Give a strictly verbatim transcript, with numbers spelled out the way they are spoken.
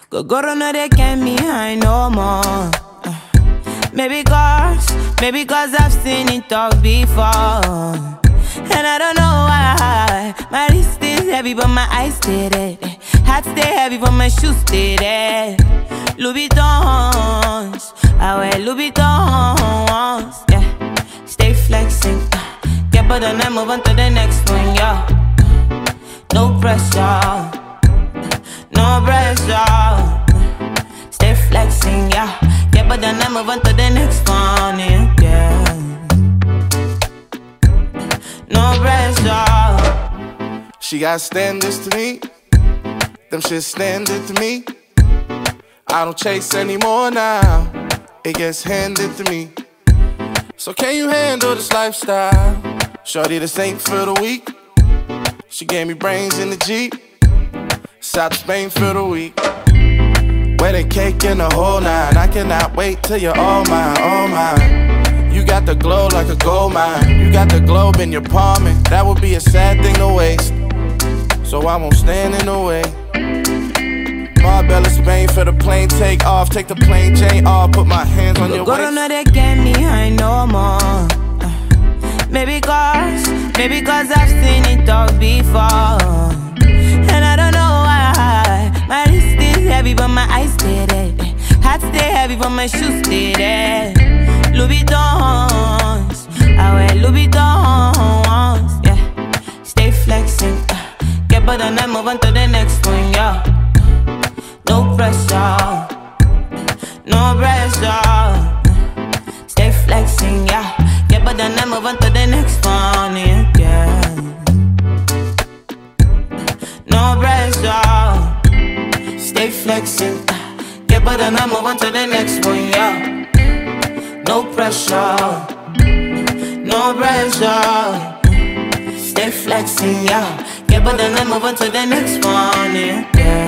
Go go to know they can't be high no more. uh, Maybe cause, maybe cause I've seen it all before. And I don't know why. My wrist is heavy but my eyes stay dead. Hat stay heavy but my shoes stay dead. Louis Vuittons, I wear Louis Vuittons, yeah. Stay flexing, uh, get better and move on to the next one, yeah. No pressure, no pressure. Stay flexing, yeah. Get better and move on to the next one, yeah. No pressure. She got standards to me. Them shit standard to me. I don't chase anymore now. It gets handed to me. So can you handle this lifestyle? Shorty, this ain't for the weak. She gave me brains in the Jeep. South to Spain for the week. Wedding cake in the whole nine. I cannot wait till you're all mine, all mine. You got the glow like a gold mine. You got the globe in your palm, and that would be a sad thing to waste. So I won't stand in the way. Marbella, Spain for the plane take off. Take the plane chain off. Put my hands on your waist. Go to know they can't be high no more. uh, Maybe cause, maybe cause I've seen it all before. And I don't know why. My wrist is heavy but my eyes stay dead. Hat stay heavy but my shoes stay dead. Louis Vuittons, I wear Louis Vuittons, yeah. Stay flexing, uh, get better and move on to the next one, yeah. No pressure, no pressure. Stay flexing, yeah. Get better and move on to the next one, yeah. No pressure. Stay flexing, uh, get better and move on to the next one, yeah. No pressure, no pressure. Stay flexing, yeah. Get better and move on to the next one, yeah.